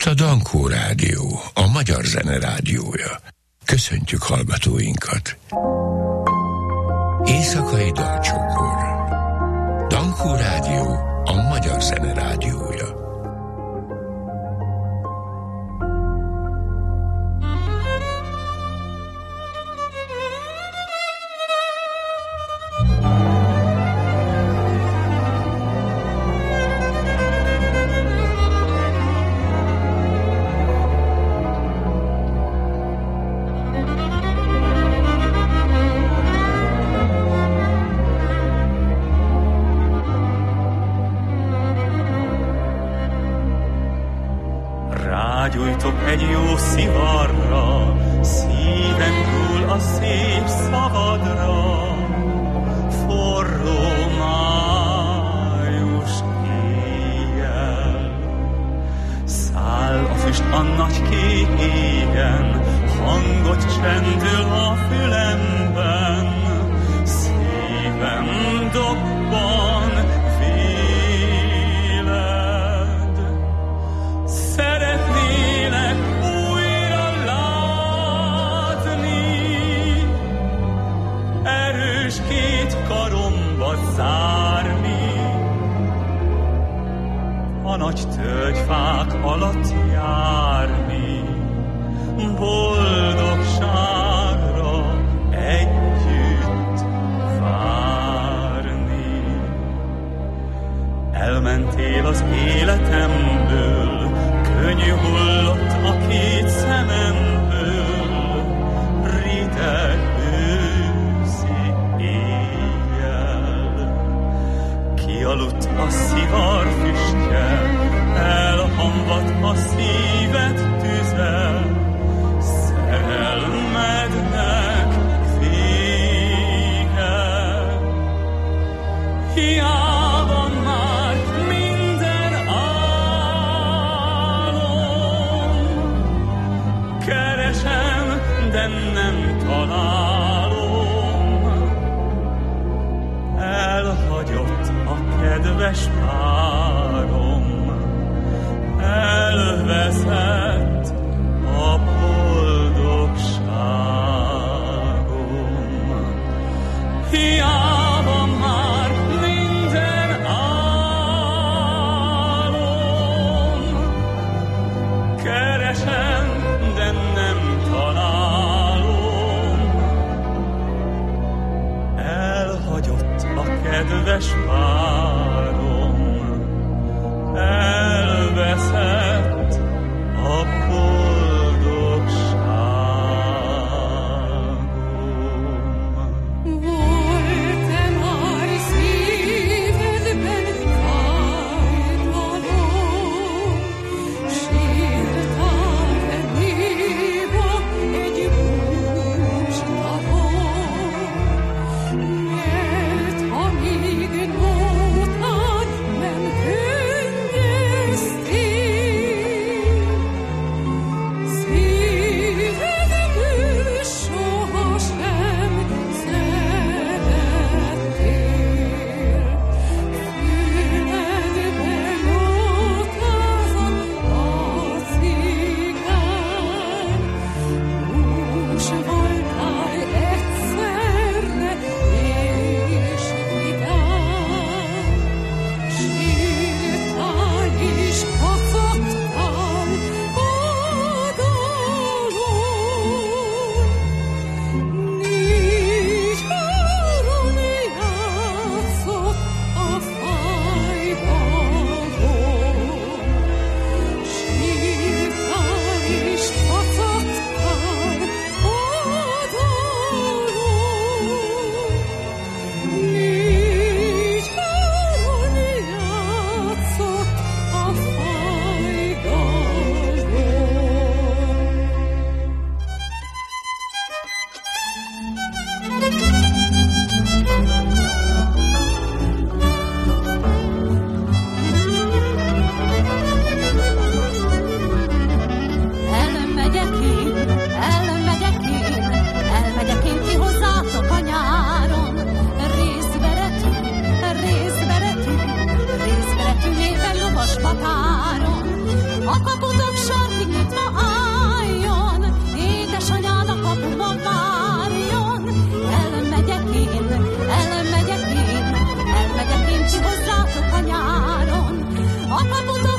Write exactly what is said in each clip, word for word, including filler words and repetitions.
a Dankó Rádió, a magyar zene rádiója. Köszöntjük hallgatóinkat. Éjszakai dalcsokor. Dankó Rádió, a magyar zene rádiója. Gyújtok egy jó szivarra, szívem túl a szép szavadra. Forró május éjjel, száll a füst a nagy kék égen, hangot csendül a fülemben, szívem dobban véled. Szeretnélek újra látni, erős két karomba zárni, a nagy tölgyfák alatt járni, boldogságra együtt várni. Elmentél az életemből, könnyű hullott a két szememből, rideg őszi éjjel. Kialudt a szivar füstje, elhamvadt a szíved tüze, szerelmednek vége. Hiába már minden álom, keresem, de nem találom. Elhagyott a kedves párom, elveszett a boldogságom. Hiába már minden álom, keresem, de nem találom. Elhagyott a kedves párom,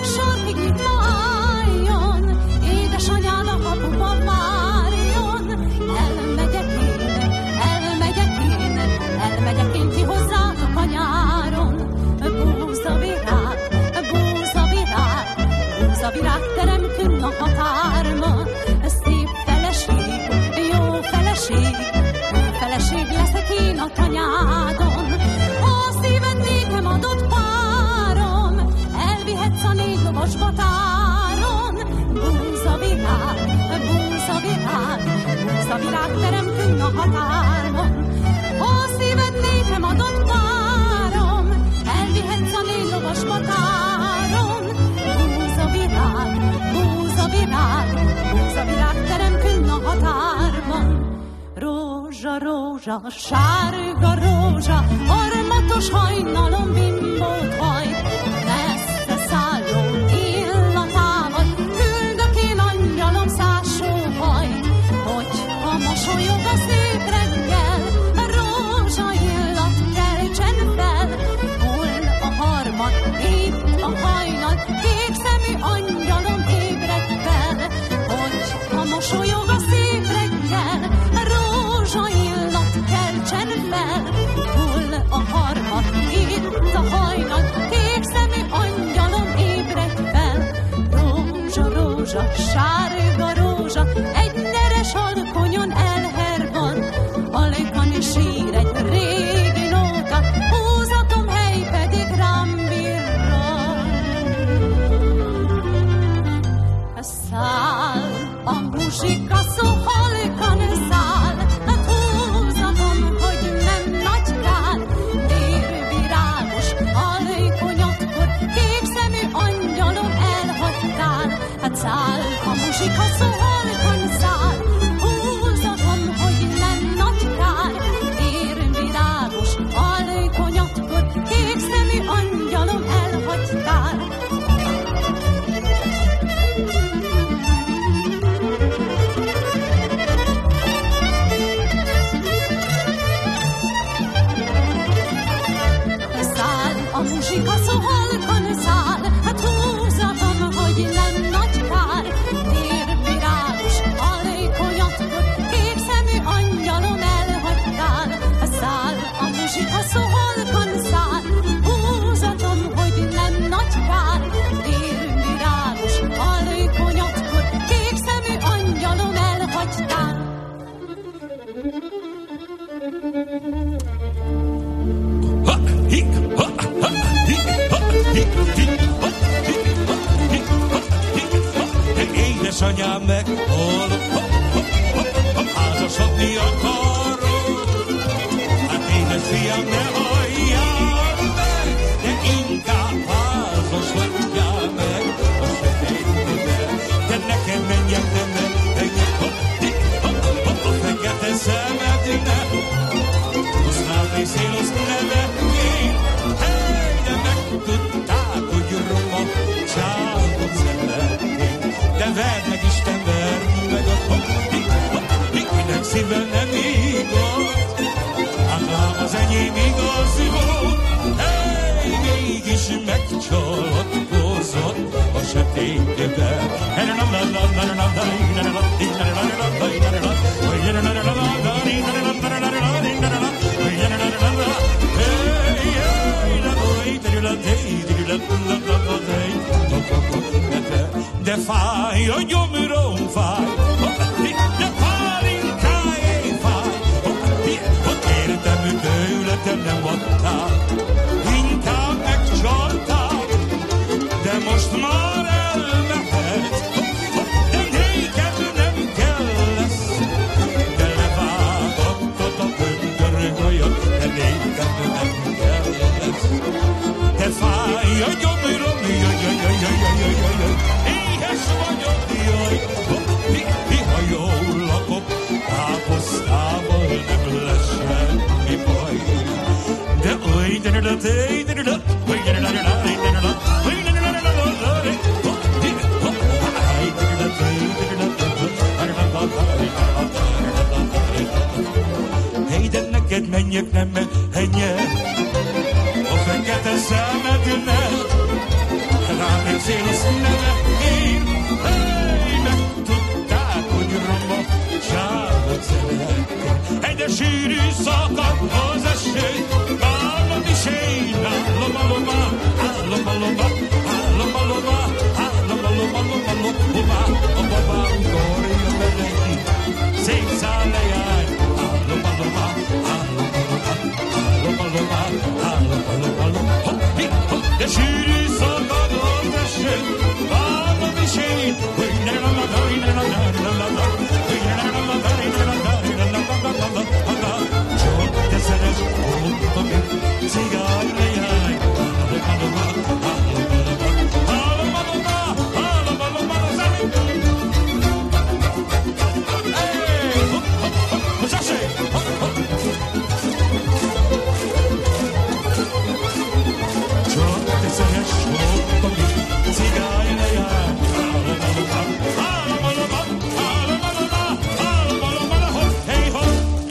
sarkig nyitva álljon, édesanyád a kapuba várjon. Elmegyek én, elmegyek én, elmegyek én ki hozzátok a nyáron. Búzavirág, búzavirág, búzavirág terem künn a határma. Szép feleség, jó feleség, jó feleség leszek én a tanyádon. A szíved nékem adott párom, elvihetsz a négy lovas batáron. Búzavirág, búzavirág, búzavirág terem künn a határma. A szíved nékem adott párom, elvihetsz a négy lovas batáron. Búzavirág, búzavirág, búzavirág terem künn a határban. Rózsa, rózsa, sárga rózsa, armatos hajnalom bimbót hajt. Messze szálló illatával küldök én angyalom száz sóhajt. Hogyha mosolyog a szép reggel, rózsa illat keltsen fel. Hol a harmad, épp a hajnal, kék szemű angyalom ébred fel. Hogyha mosolyog a szép reggel, rózsa illat keltsen fel. Hol a harmad, itt a hajnal, kék szemű angyalom ébred fel. Rózsa, rózsa, sárga rózsa, egy neres alkonyon elhervad. Alighan is sír egy régi nóta, húzatom hely pedig rám virran. Száll a muzsika szó, halkan száll, hát húzatom, hogy nem nagy kár. Délvirágos aljkonyatkor kék szemű angyalom elhagytál. Hát száll a muzsika szó, halkan száll, húzatom, hogy nem nagy kár. Délvirágos aljkonyatkor kék szemű angyalom elhagytál. A muzsika szó halkan száll, hát húzatom, hogy nem nagy kár. Délvirágos aljkonyatkor kék szemű angyalom elhagytál. Száll a muzsika szó halkan száll, húzatom, hogy nem nagy kár. Délvirágos aljkonyatkor kék szemű angyalom elhagytál. Édesanyám meghal, házasodni akarok. Hát édes fiam, ne halljál meg, de inkább házasodjál meg a sötétben. De nekem menjek, nem menjek, a fekete szemednek. Oszlád és szél, azt nevetnék, hely, de megtudták, hogy romancsálod szenvednék. De verd meg Isten, verd meg a hoppik, hoppik, minek szíve nem igaz. Hát lám az enyém igaz volt, hely, mégis megcsalatkozott a sötétben. De fáj a gyomrom, fáj, de pálinkáé fáj, hogy értem, hogy tőletem nem adtál, inkább megcsaltál, de most már elmehetsz, de néked nem kell lesz, de levágattad a göndörgajat, de néked nem kell lesz. De fáj a gyomrom, jaj, jaj, jaj, jaj, jaj, jaj, jaj. Éhes vagyok, jaj, mi, mi, ha jól lakok, káposztával nem lesz semmi baj. De oly, de ne de, de ne de, oly, de ne de, de ne de, oly, de ne de, de ne de, hey, de neked menjek, nem menjek, a fekete szemednek, rám egy szél neve én, hely, megtudták, hogy Roma sávot szerettek. Egyre sűrű szakad az eső, állom is én, állom a loma, állom a loma, állom a loma, állom a loma, loma, loma, a babám gorja beleki, szép száll lejány, állom a loma, állom a loma, állom a loma, állom a loma, loma, hopp, hi, hopp, de sűrű szakad az eső, állom is én, hogy ne la la la la la la la la la, hogy ne la la la la la la la la la la, csak te szeres, mondtam én, cigány lejány, állom a loma, állom a loma, állom a loma, állom a loma, az elég. Hey, hopp, hopp, hopp, az eső, hopp, hopp. Csak te szeres, mondtam én, cigány lejány, állom a loma, állom a loma, állom a loma, állom a loma, hopp, hey, hopp.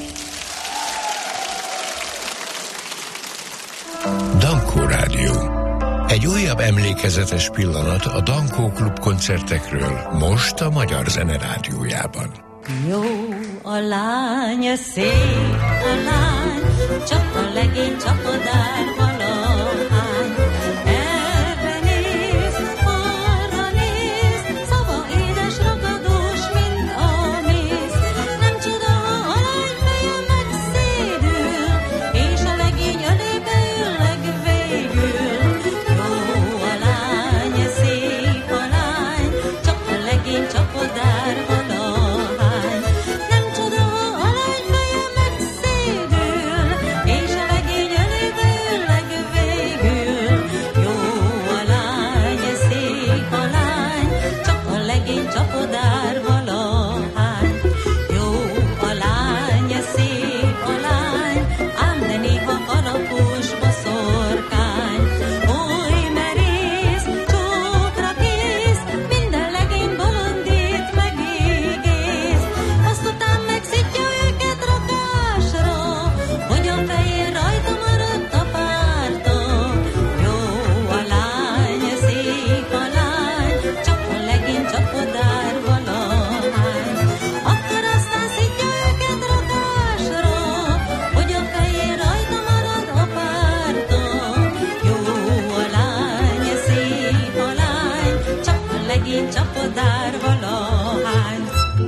Dankó Rádió. Egy újabb emlékezetes pillanat a Dankó Klub koncertekről most a Magyar Zene Rádiójában. Jó a lány, szép a lány, csak a legény csapodár valahány. Erre néz, arra néz, szava édes ragadós, mint a méz. Nem csoda, ha a lány feje megszédül, és a legény ölébe ül legvégül. Jó a lány, szép a lány, csak a legény csapodár valahány. Nem csoda, ha a lány feje megszédül, és a legény ölébe ül legvégül. Jó a lány, szép a lány, csak a legény csapodár valahány. Jó a lány, szép a lány, ám de néha alapos boszorkány. Oly merész, csókra kész, minden legény bolondít megégész. Aztután megszitja őket rakásra, hogy a fején rajta maradt a párta. Jó a lány, szép a lány, csak a legény csapodár valahány. Akkor aztán szitja őket rakásra, hogy a fején rajta marad a párta. Jó a lány, szép a lány, csak a legény csapodár valahány.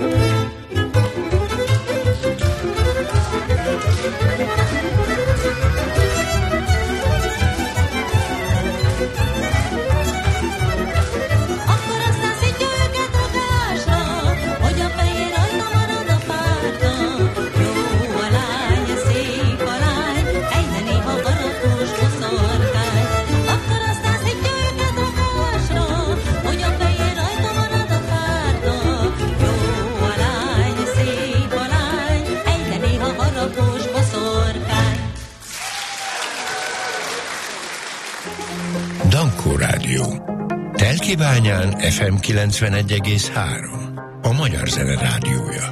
Akkor aztán szitja őket rakásra, hogy a fején rajta marad a párta. Jó a lány, szép a lány, egyre néha harapós boszorkány. Akkor aztán szitja őket rakásra, hogy a fején rajta marad a párta. Jó a lány, szép a lány, egyre néha harapós boszorkány. Dankó Rádió. Telkibányán ef em kilencvenegy egész három. A Magyar Zene Rádiója.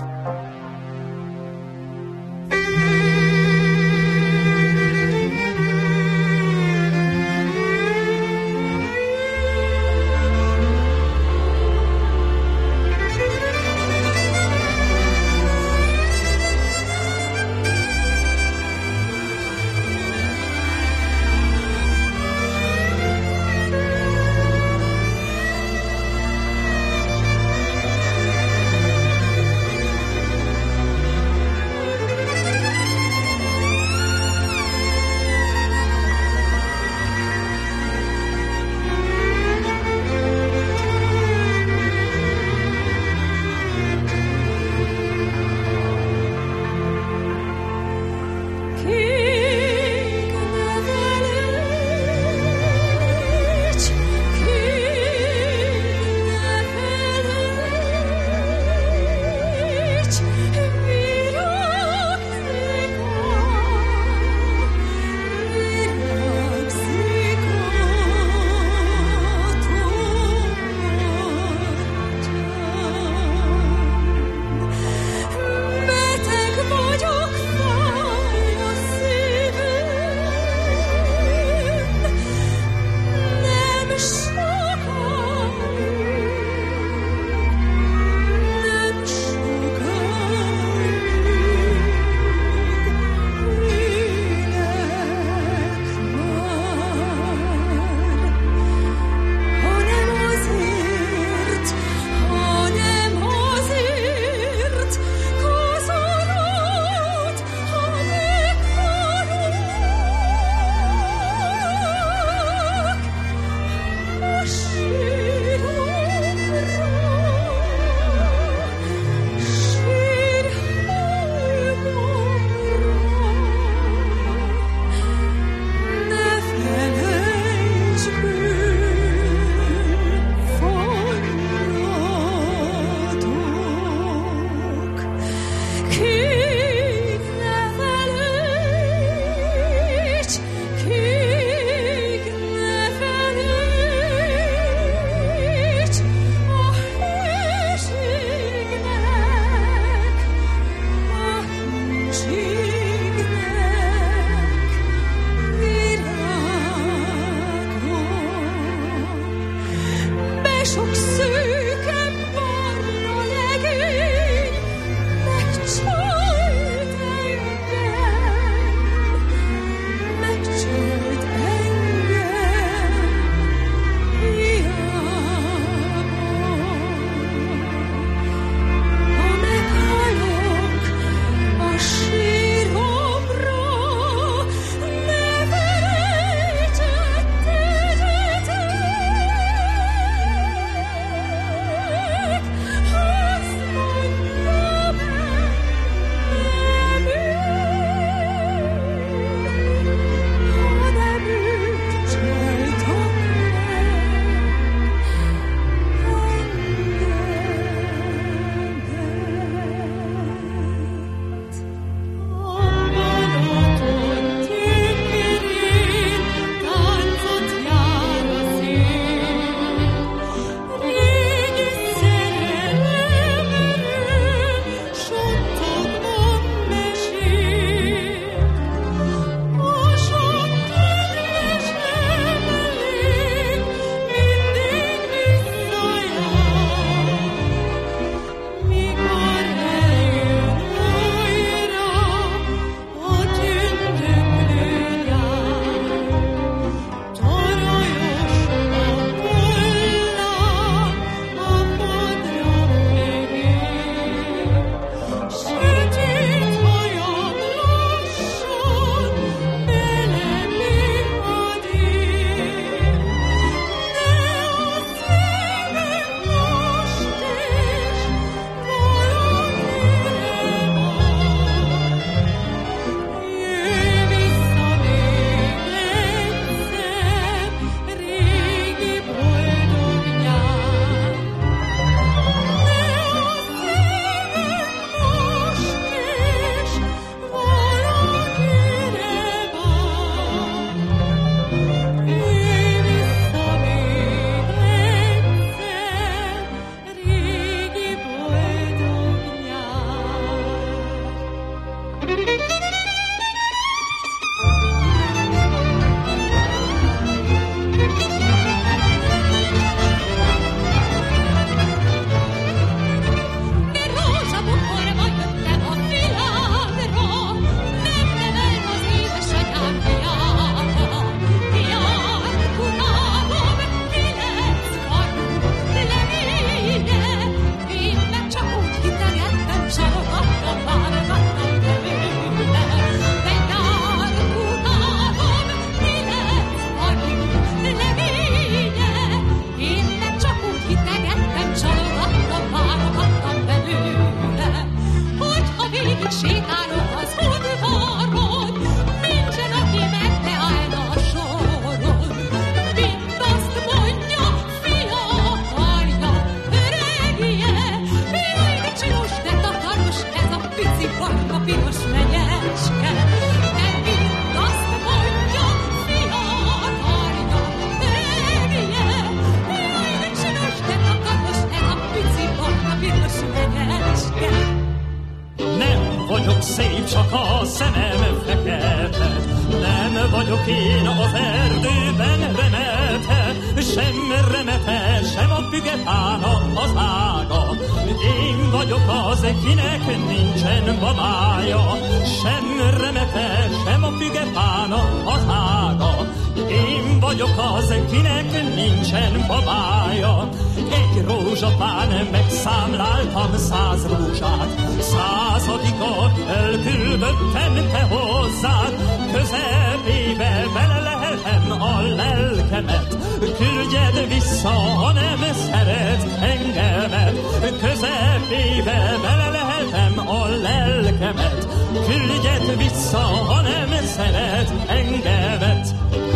vagyok szép, csak a szemem fekete. Nem vagyok én az erdőben remete, sem remete, sem a fügepána az ága. Én vagyok az, kinek nincsen babája, sem remete, sem a fügepána az ága. Én vagyok az, kinek nincsen babája. Egy rózsapán megszámláltam száz rózsát, századika elküldöttem te hozzád. Közepébe beleleltem a lelkemet, küldjed vissza, ha nem szeret engemet. Közepébe beleleltem a lelkemet, küldjed vissza, ha nem szeret engemet.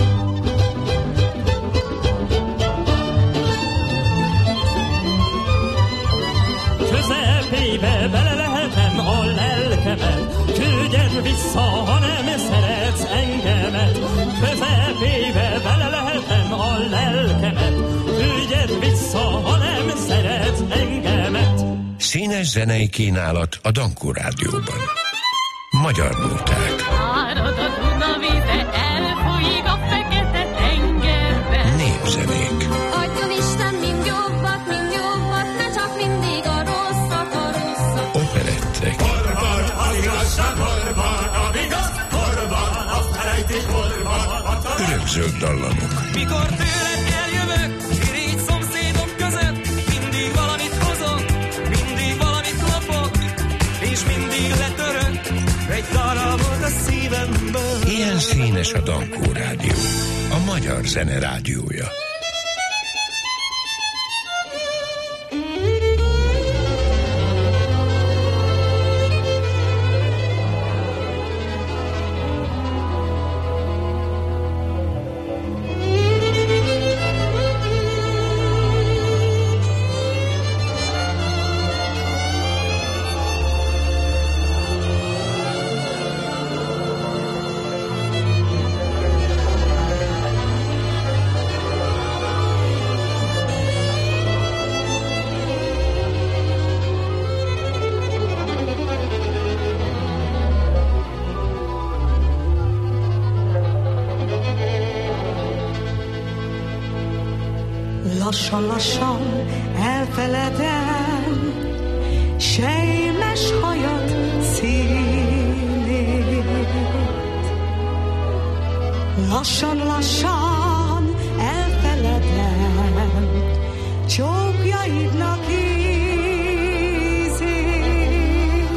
Közepébe belelehetem a lelkemet, küldjed vissza, ha nem szeretsz engemet. Közepébe belelehetem a lelkemet, küldjed vissza, ha nem szeretsz engemet. Színes zenei kínálat a Dankó Rádióban. Magyar nóták. Árad a Duna víze, elfolyik a fekete tengerbe. Népzenék. Adjon Isten mind jobbat, mind jobbat, ne csak mindig a rosszat, a rosszat. Operettek. Hol van az igazság, hol van a vigasz, hol van a felejték, hol van a tanács. Örökzöld dallamok. Mikor tőled eljövök, irigy szomszédok között, mindig valamit hozok, mindig valamit lopok, és mindig letörök egy darabot a szívemből. Ilyen színes a Dankó Rádió, a magyar zene rádiója. Lassan-lassan elfeledem sejmes hajad színét. Lassan-lassan elfeledem csókjaidnak ízét.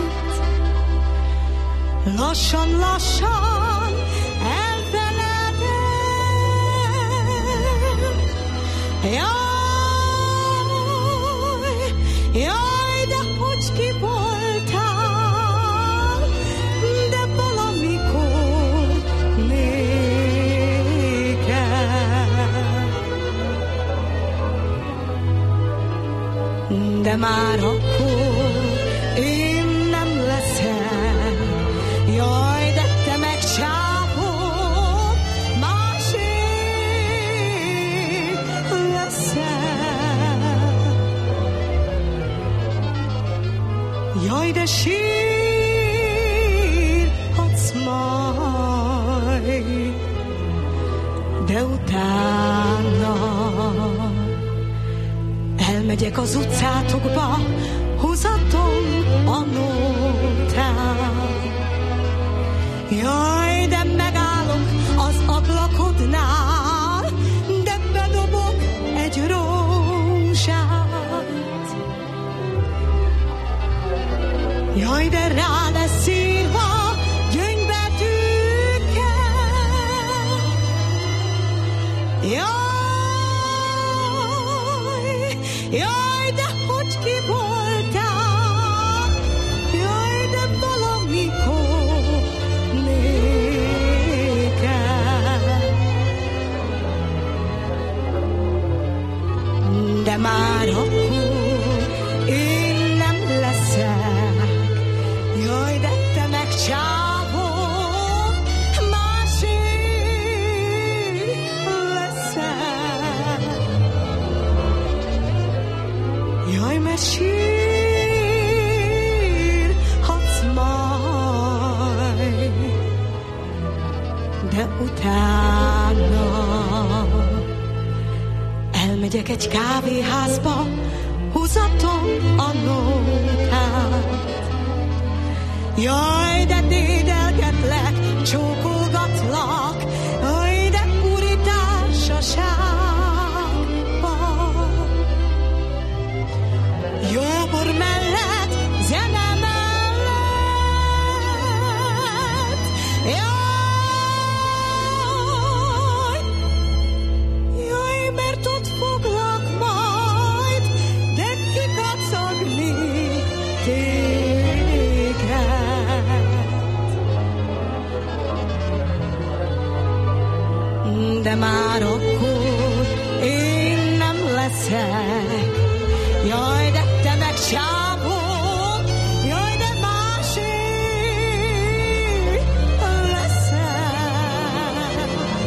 Lassan-lassan elfeledem. Jaj, jaj, de hogy ki voltál, de valamikor nékem. De már akkor én nem leszek, jaj, de te megcsápod, másik leszel. Jaj, de sírhatsz majd, de utána elmegyek az utcátokba, húzatom a nótát. Jaj, de megállok az ablakodnál, de bedobok egy rózsát. Jaj, de rá lesz írva gyöngybetűkkel. Jaj, jaj, de hogy ki voltál, jaj, de valamikor nékem. De már akkor én nem leszek, jaj, de te megcsávod, másik leszel. Jaj, mert sírhatsz majd, megyek egy kávéházba, húzatom a nótát. Jaj, de dédelgetlek, csókolgatlak, jaj, de úri társaságban. Jó bor mellett, zene mellett, jaj, jaj, mert ott foglak majd, de kikacagni téged. De már akkor én nem leszek, jaj, de te meg sávod, jaj, de másé leszel.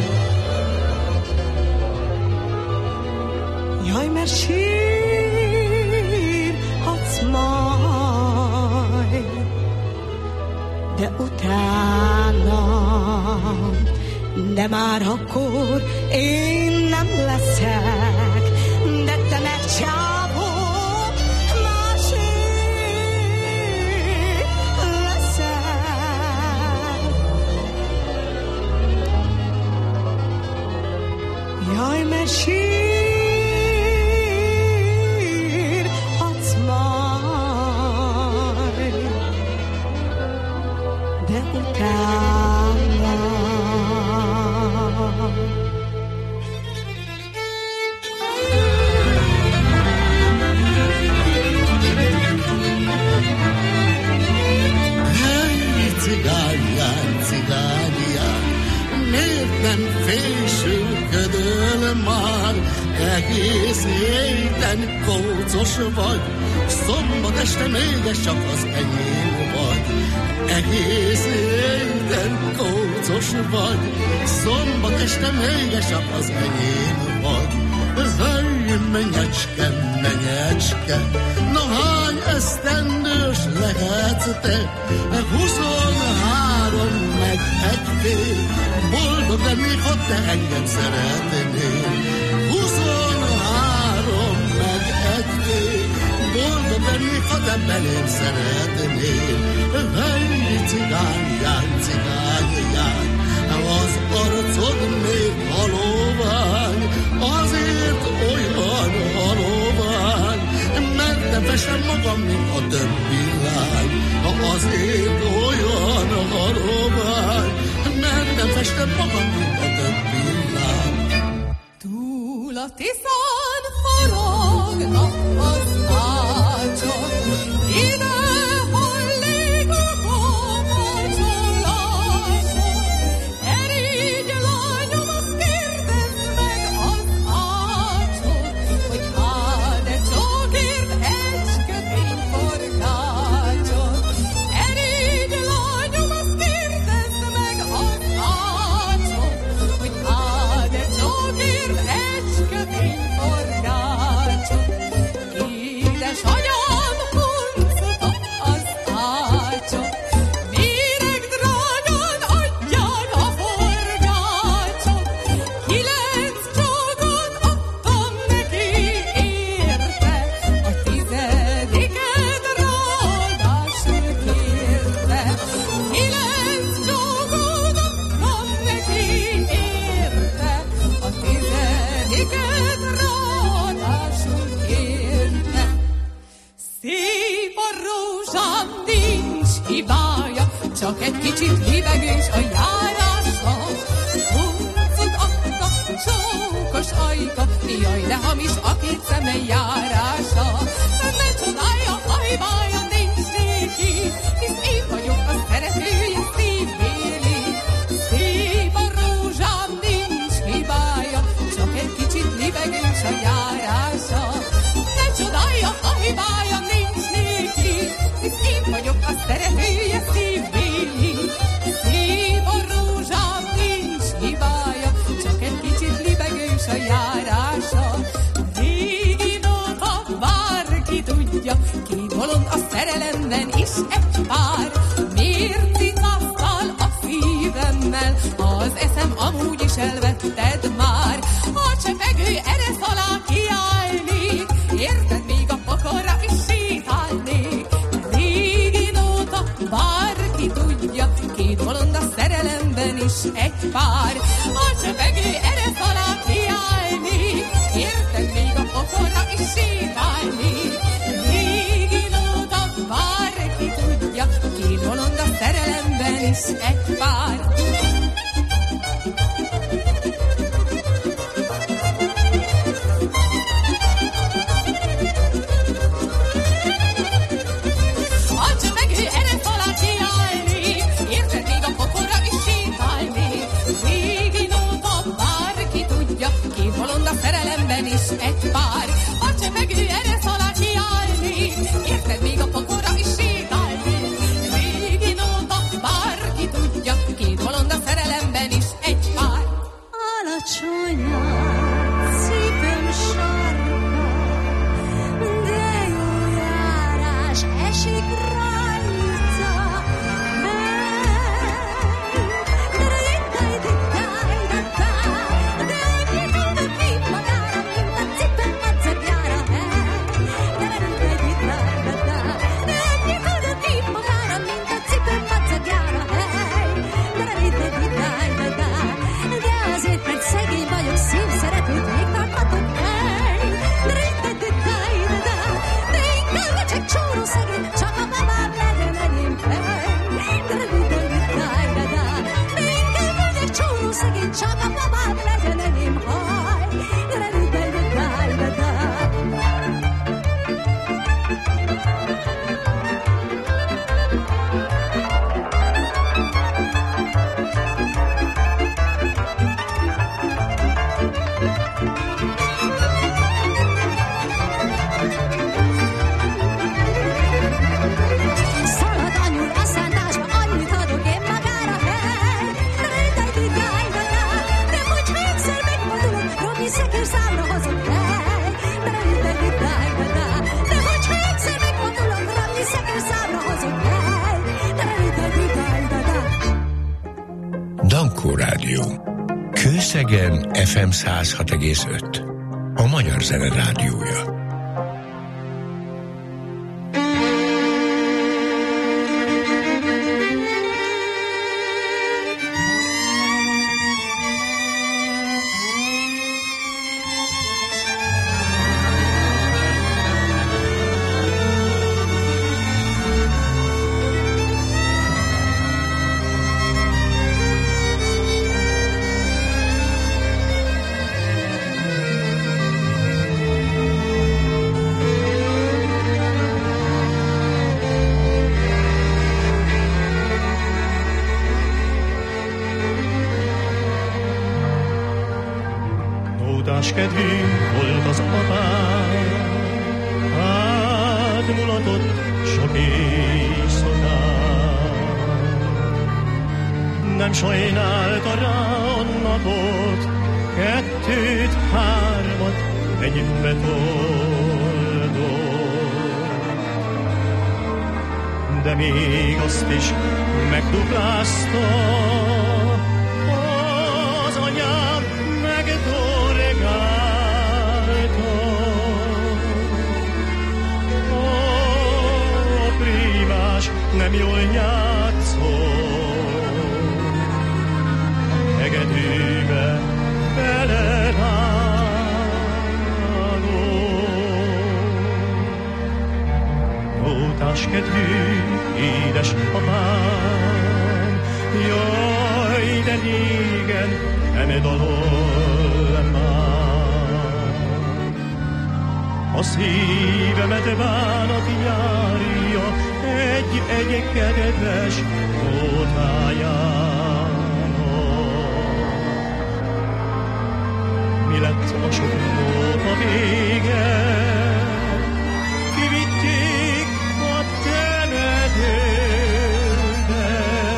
Jaj, mert sírhatsz majd, de utána, de már akkor én nem leszek, de te meg csávod, másé leszel. Jaj, mert sírhatsz majd, de utána. Cigányán, cigányán, miért nem fésülködöl már? Egész héten kócos vagy, szombat este mégis csak az enyém vagy. Egész héten kócos vagy, szombat este mégis csak az enyém vagy. Hely, menyecske, menyecske, no hány esztendős lehetsz te? Huszonhárom meg egy fél, boldog lennék, ha te engem szeretnél. Huszonhárom meg egy fél, boldog lennék, ha te belém szeretnél. Hely, cigányján, cigányján, az arcod még halovány, azért olyan halovány, mert nem fesem magam, mint a többi lány. Azért olyan halovány, mert nem festem magam, mint a többi lány. Túl a Tiszán forognak az ácsok, ide hallik a kovácsolások. Erigy lányom, azt kérdezd meg az ácsok, hogy hát de csókért ecske fényforgácsot. Erigy lányom, azt kérdezd meg az ácsok, hogy hát de csókért ecske fényforgácsot. Édesanyám, huncta az ácsok, méreg drágán adják a forgácsot. Kilenc csókot adtam neki érte, a tizediket ráadásul kérte. Kilenc csókot adtam neki érte, a tizediket ráadásul kérte. Szép a rózsám, nincs hibája, csak egy kicsit libegés a járása. Huncut adta, csókos ajka, jaj, de hamis a két szeme járása. Ne csodálja, a hibája nincs néki, hisz én vagyok a szeretője szívbéli. Szép a rózsám, nincs hibája, csak egy kicsit libegés a járása. Ne csodálja, a hibája nincs néki, hisz én vagyok a szeretője szívbéli. Szép a rózsám, nincs hibája, csak egy kicsit libegős a járása. Régi nóta, bárki tudja, két bolond a szerelemben is egy pár. Miért cikáztál a szívemmel, az eszem amúgy is elvetted már. A csepegő eresz alá kiáll, pokorra is sétálnék. Régi nóta, bárki tudja, két bolond a szerelemben is egy pár. A csepegő eresz alá kiállnék, érted, még a pokorra is sétálnék. Régi nóta, bárki tudja, két bolond a szerelemben is egy pár. Egy pár, a csepegő eresz alá kiállni, érted, még a pokorra is sétálni. Régi nóta, bárki tudja, két bolond a szerelemben is egy pár. Alacsonyan cipőm sarka, de jó járás esik rajta. Szegény vagyok, szép szeretőt még tarthatok el. De inkább a csak csóró szegény, csak a babám legyen enyém fel. De inkább a csak csóró szegény, csak a babám legyen enyém haj. Dankó Rádió. Kőszegen ef em száz hat egész öt. A Magyar Zene Rádiója. Kedvű volt az apám, átmulatott sok éjszakán. Nem sajnálta rá a napot, kettőt, hármat együttbe toldott. De még azt is megduplázta, az anyám megdorgálta. Nem jól játszol, a hegedűbe belerágol. Nótás kedvű, édes apám, jaj, de régen nem dalol már. A szívemet bánat járja, egy-egy kedves nótájának. Mi lett a sok nóta vége? Kivitték a temetőbe.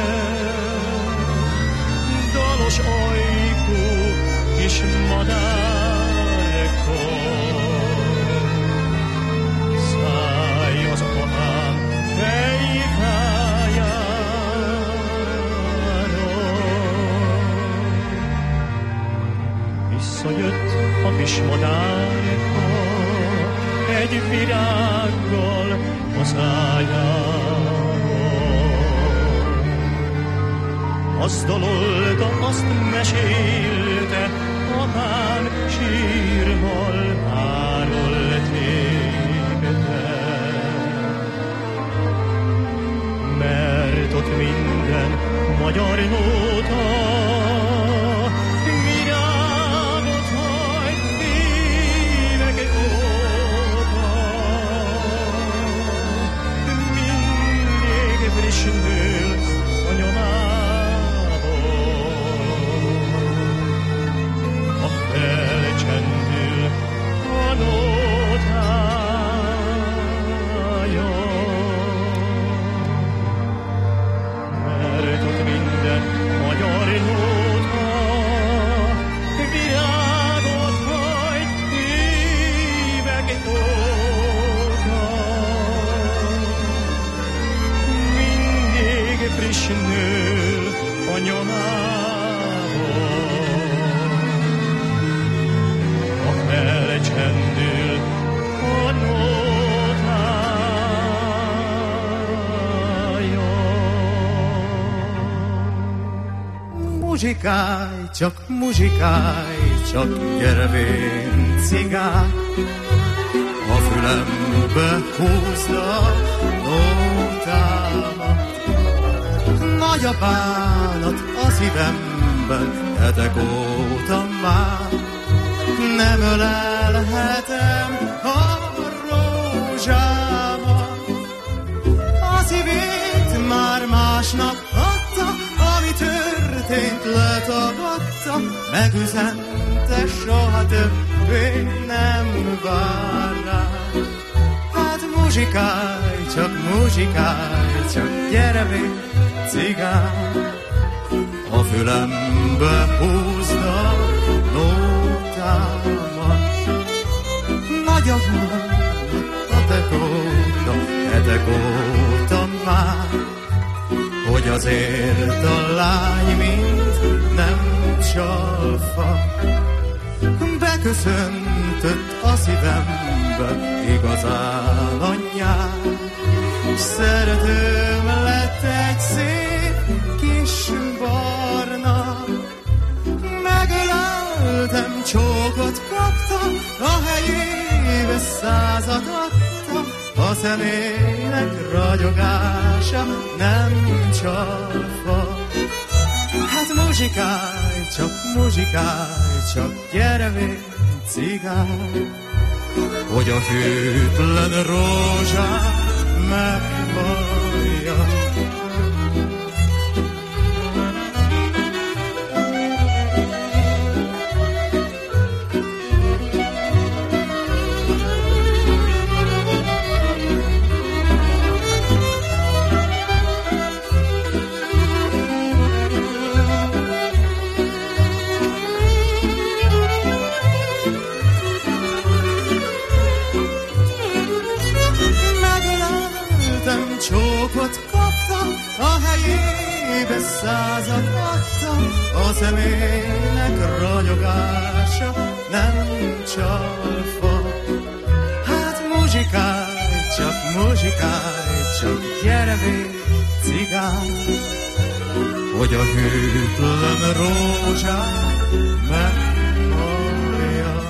Dalos ajkú kis madárkon. Szállj az apám visszajött a kis madárka, egy egy virággal a szájában. Azt dalolta, azt mesélte, apám sírval árul téged. Mert ott minden magyar nóta virágot hagy évek óta. Mindig friss nől a nyomából, ha felcsendül a nótája. Mert ott minden magyar nóta virágot hagy évek óta. Mindig friss nől a nyomából, ha felcsendül a nótája. Muzsikálj, csak muzsikálj, csak gyere vén cigány, a fülembe húzd a nótámat. Nagy a bánat a szívemben, hetek óta már nem ölelhetem a rózsámat. A szívét már másnak adta, ami történt letagadta, megüzente, soha többé nem vár rá. Hát muzsikálj, csak muzsikálj, csak gyere még cigány, a fülembe húzd a nótámat. Nagy a bánat a tekóta, hetek óta már, hogy azért a lány mind nem csalfa. Beköszöntött a szívembe igazán a nyár, szeretőm lett egy szép kis barna. Megöleltem, csókot kaptam, a helyébe százat adtam, a szemének ragyogása nem csalfa. Hát muzsikálj, csak muzsikálj, csak gyere még cigány, hogy a hűtlen rózsát megvallja. Csókot kaptam, a helyébe százat adtam, a személynek ragyogása nem csalfa. Hát muzsikálj, csak muzsikálj, csak gyere még cigány, hogy a hűtlen rózsát megvallja.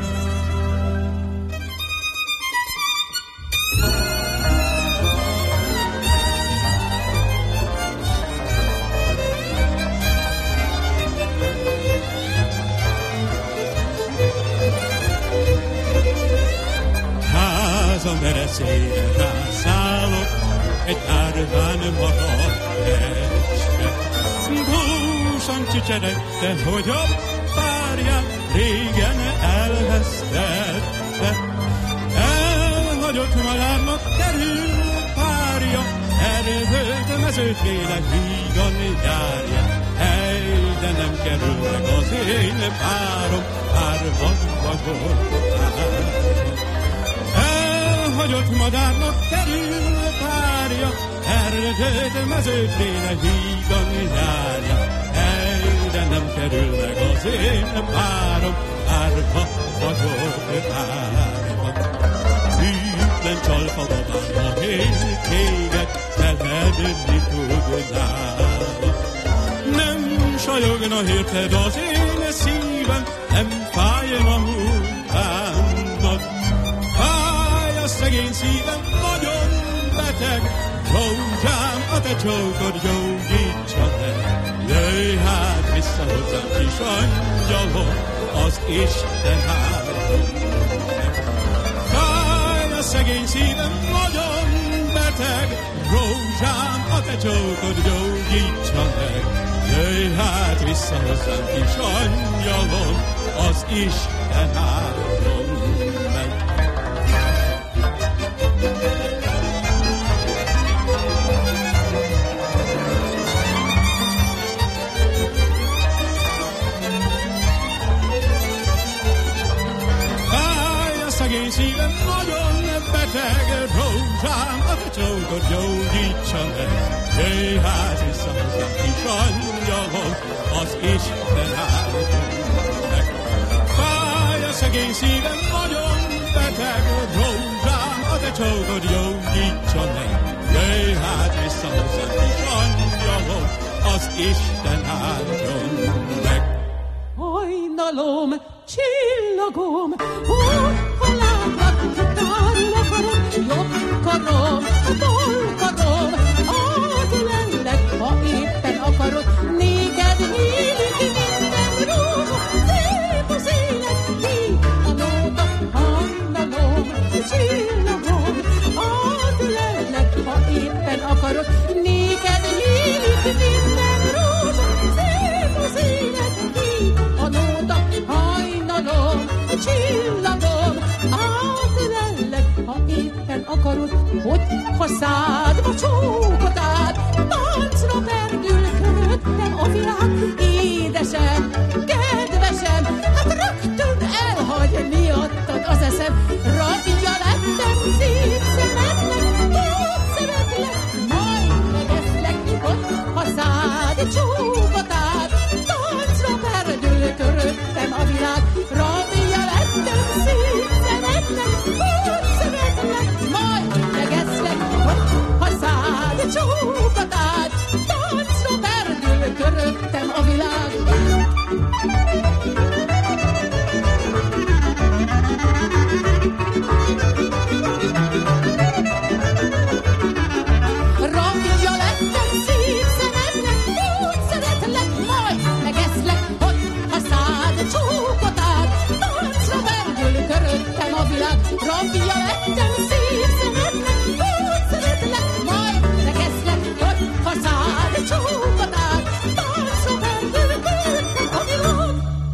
A mereszére rászállok, egy árván maradt este. Búsan csicseregte, hogy a párját régen elvesztette. Elhagyott madárnak kerül párja, erdőt, mezőt vélek, vígan járja. Hely, de nem kerül meg az én párom, árvan vagyok árvan. Elhagyott madárnak kerül párja, erdőt, mezőt vélek, vígan járja. Hely, de nem kerül meg az én párom, árva vagyok árva. szívben csalfadobán, ha én téged feledni tudnám. Nem sajogna érted az én szívem, nem fájna munkánnak. Fáj a szegény szívem, nagyon beteg, Rózsám, a te csókod gyógyítsa meg. Jöjj hát vissza hozzám, kis angyalom, az Isten áldjon meg. Fáj a szegény szívem, nagyon beteg, Rózsám, a te csókod gyógyítsa meg. Jöjj hát vissza hozzám, kis angyalom, az Isten áldjon meg. Szegény szívem nagyon beteg, Rózsám, a te csókod gyógyítsa meg. Jöjj hát vissza hozzám, kis angyalom, az Isten áldjon meg. Fáj a szegény szívem nagyon beteg, Rózsám, a te csókod gyógyítsa meg. Jöjj hát vissza hozzám, kis angyalom, az Isten áldjon meg. Hajnalom, csillagom, ó, ha látlak, tárul akarom, jobb karom, bal karom, átölellek, ha éppen akarod, néked nyílik minden rózsa, szép az élet, mi a nóta, hajnalom, csillagom, átölellek, ha éppen akarod, néked nyílik minden rózsa, szép az élet, mi a nóta, hajnalom, csillagom, átölellek, ha éppen akarod, hogy ha szádba csókot át, táncra perdül köröttem a világ, édesem, kedvesem, hát rögtön elhagy miattad az eszem, rabja lettem, szép szeretlek, úgy szeretlek, majd megeszlek, hogy ha szád csókot át, táncra perdül köröttem a világ, rabja lettem, szép szeretlek, úgy szeretlek, majd megeszlek, hogy ha szád csókot át, táncra perdül köröttem a világ. Rabja lettem, szép szeretlek, úgy szeretlek, majd megeszlek, hogy ha szád csókot át, táncra perdül köröttem a világ. Rabja lettem, szép szeretlek, úgy szeretlek, majd megeszlek, hogy ha szád csókot át, táncra perdül köröttem a világ.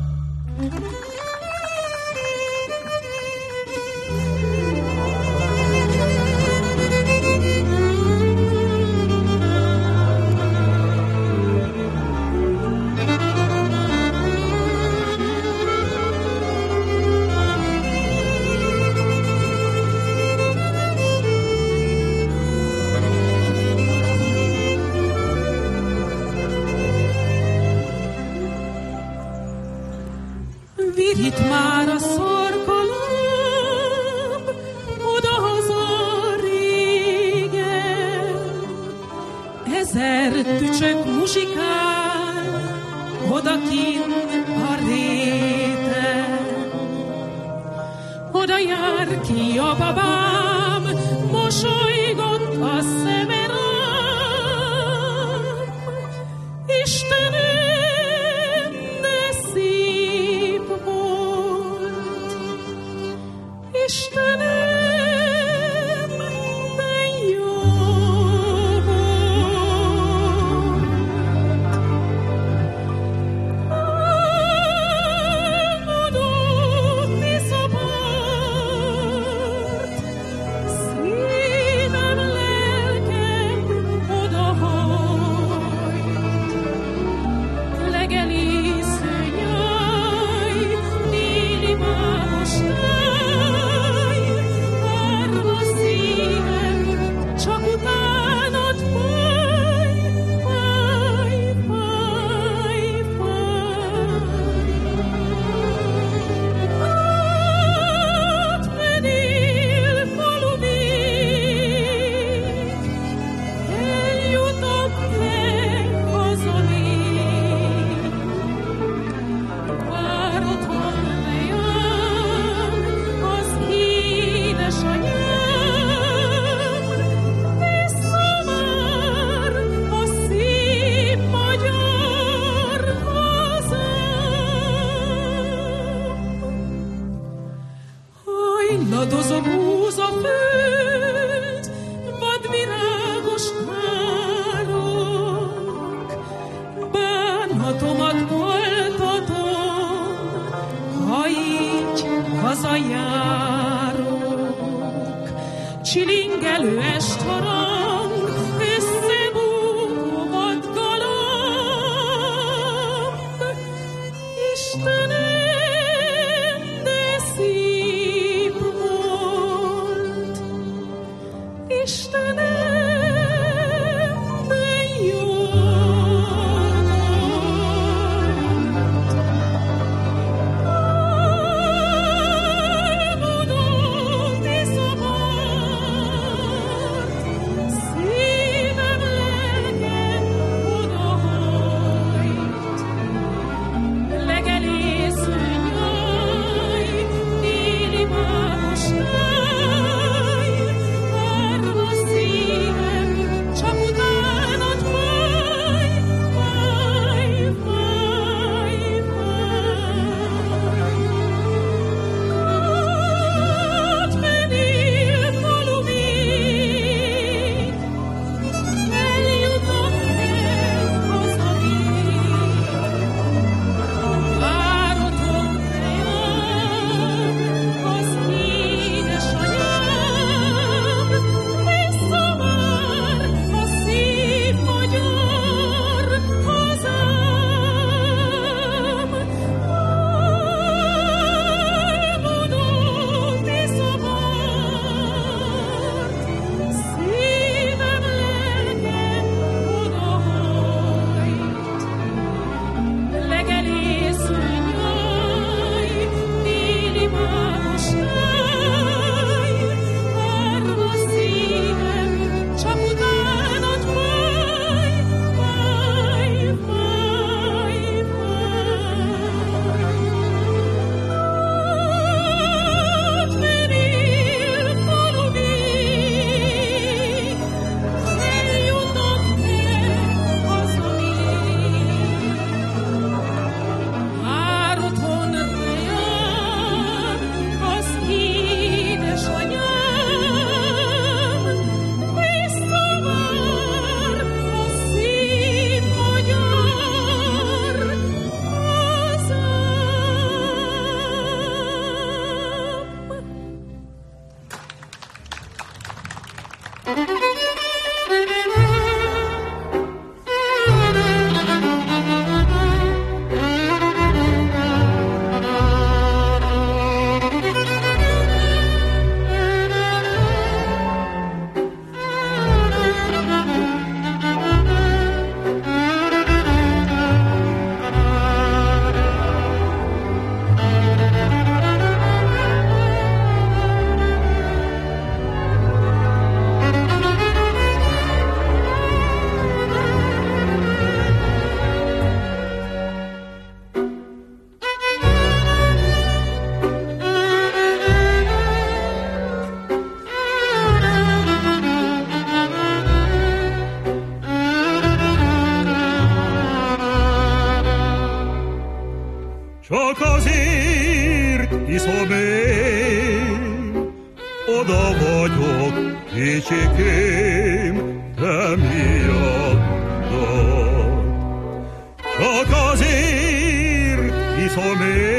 Virít már a szorgalom, odahaza régen. Ezer tücsök muzsikál, odakint a réten. Oda jár ki a babám, mosolygott a szeme rám. Istenem, Istenem, de jó volt. Álmodott iszapart, szép Csak azért iszom én, oda vagyok, kicsikém, te miattad. Csak azért iszom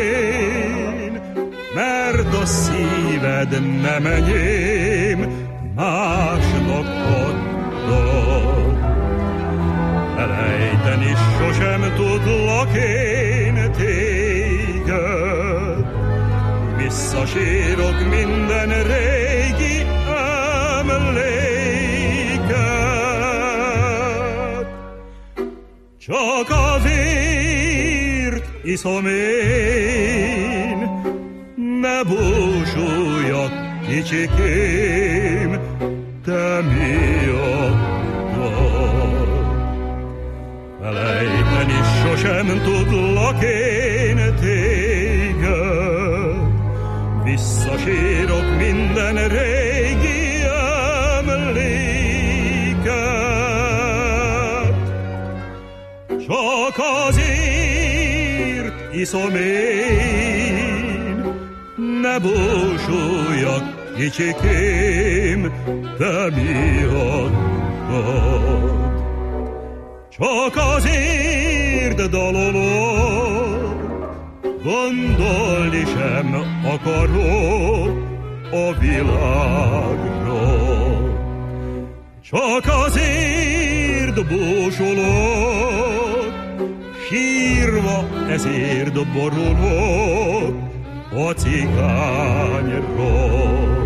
én, mert a szíved nem enyém, másnak adtad. Elejteni sosem tudlak én téged, visszasírok minden régi emléket. Csak azért iszom én, ne búsuljak, kicsikém, te miattad. Elejteni sosem tudlak én téged, visszasírok minden régi emléket. Csak azért iszom én, ne búsuljak, kicsikém, te miattad. Csak azért dalolok, gondolni sem akarok a világról. Csak azért búsulok, sírva ezért borulok a cigányról.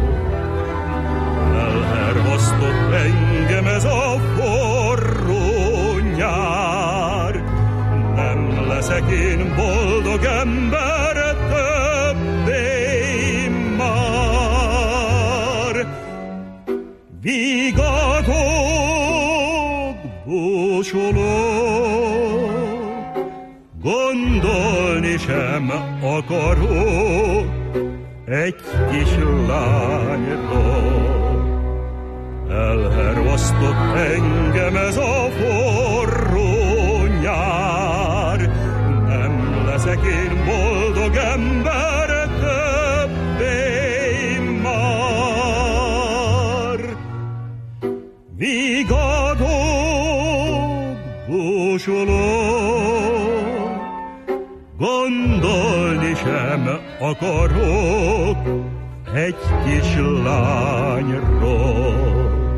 Elhervasztott engem ez a forró nyár, nem leszek én boldog ember többé már. Vigadok, búsulok, gondolni sem akarok egy kis lányról. Elhervasztott engem ez a forró nyár, nem leszek én boldog ember többé már. Vigadok, búsulok, gondolni sem akarok egy kis lányról.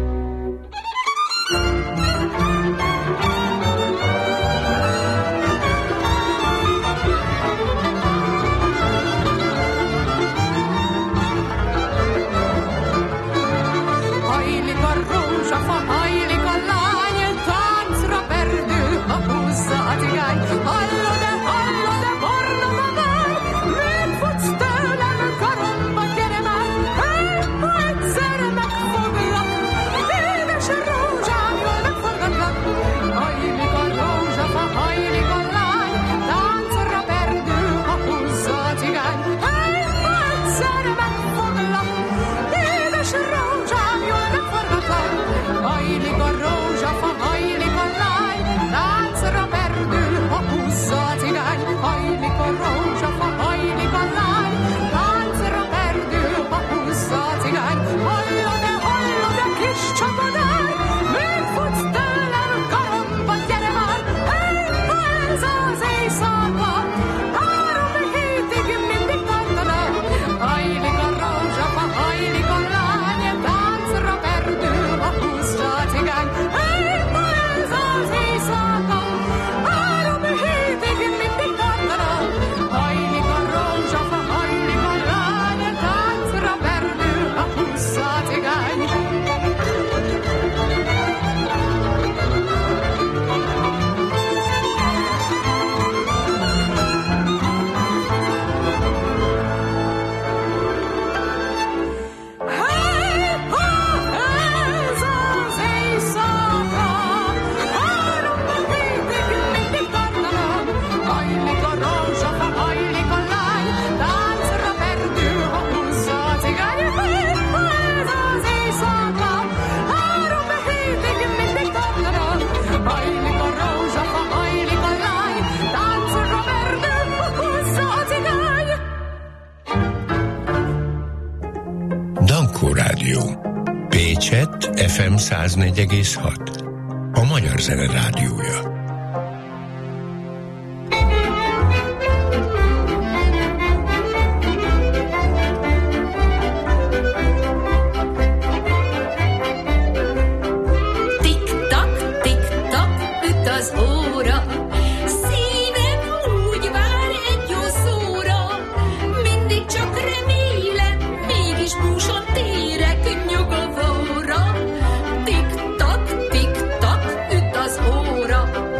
Pécsett ef em száz négy egész hat. A Magyar Zene Rádiója. Tik-tak, tik-tak, üt az óra.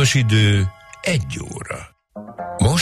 pontos idő egy óra.